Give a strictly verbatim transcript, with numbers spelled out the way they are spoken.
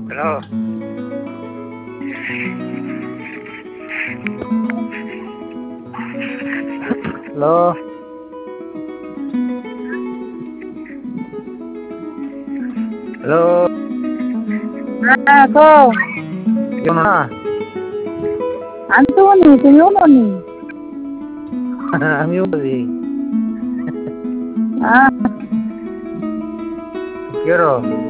hello hello hello হ্যাঁ কও কেমন না আমি তো বলি তুমিও বলি আমিও বলি হ্যাঁ কেরো